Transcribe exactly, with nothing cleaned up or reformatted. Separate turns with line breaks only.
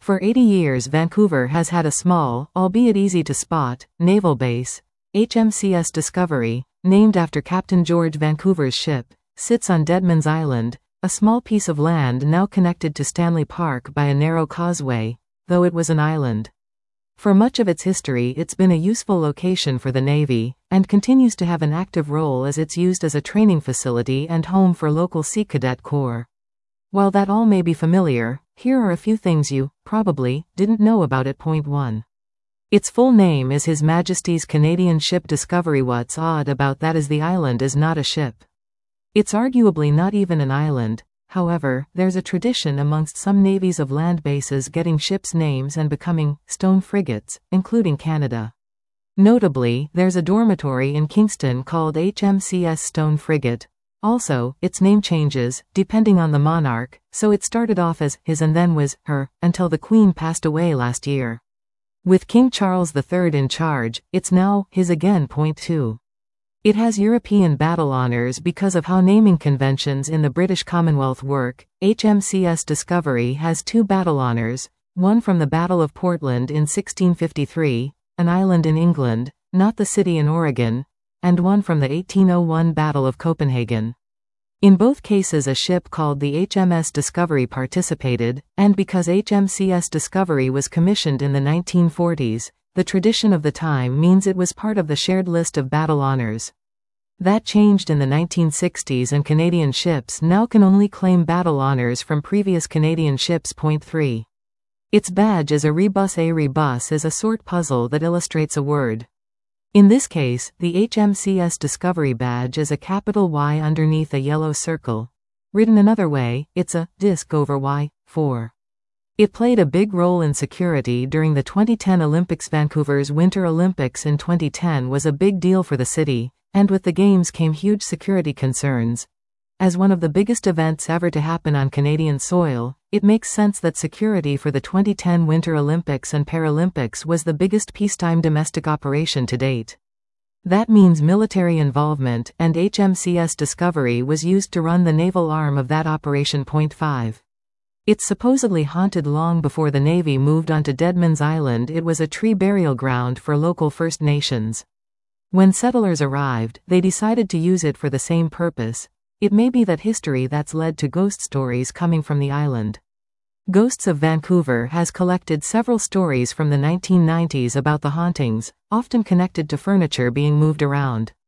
For eighty years Vancouver has had a small, albeit easy to spot, naval base. H M C S Discovery, named after Captain George Vancouver's ship, sits on Deadman's Island, a small piece of land now connected to Stanley Park by a narrow causeway, though it was an island. For much of its history it's been a useful location for the Navy, and continues to have an active role as it's used as a training facility and home for local Sea Cadet Corps. While that all may be familiar, here are a few things you, probably, didn't know about it. Point one. Its full name is His Majesty's Canadian Ship Discovery. What's odd about that is the island is not a ship. It's arguably not even an island. However, there's a tradition amongst some navies of land bases getting ships' names and becoming stone frigates, including Canada. Notably, there's a dormitory in Kingston called H M C S Stone Frigate. Also, its name changes, depending on the monarch, so it started off as his and then was her, until the Queen passed away last year. With King Charles the Third in charge, it's now his again. Point two. It has European battle honours because of how naming conventions in the British Commonwealth work. H M C S Discovery has two battle honours, one from the Battle of Portland in sixteen fifty-three, an island in England, not the city in Oregon, and one from the eighteen oh one Battle of Copenhagen. In both cases a ship called the H M S Discovery participated, and because H M C S Discovery was commissioned in the nineteen forties, the tradition of the time means it was part of the shared list of battle honours. That changed in the nineteen sixties and Canadian ships now can only claim battle honours from previous Canadian ships. Point three. Its badge is a rebus. A rebus is a sort puzzle that illustrates a word. In this case, the H M C S Discovery badge is a capital Y underneath a yellow circle. Written another way, it's a disc over Y, four. It played a big role in security during the twenty ten Olympics. Vancouver's Winter Olympics in twenty ten was a big deal for the city, and with the Games came huge security concerns. As one of the biggest events ever to happen on Canadian soil, it makes sense that security for the twenty ten Winter Olympics and Paralympics was the biggest peacetime domestic operation to date. That means military involvement, and H M C S Discovery was used to run the naval arm of that operation. Point five. It's supposedly haunted long before the Navy moved onto Deadman's Island. It was a tree burial ground for local First Nations. When settlers arrived, they decided to use it for the same purpose. It may be that history that's led to ghost stories coming from the island. Ghosts of Vancouver has collected several stories from the nineteen nineties about the hauntings, often connected to furniture being moved around.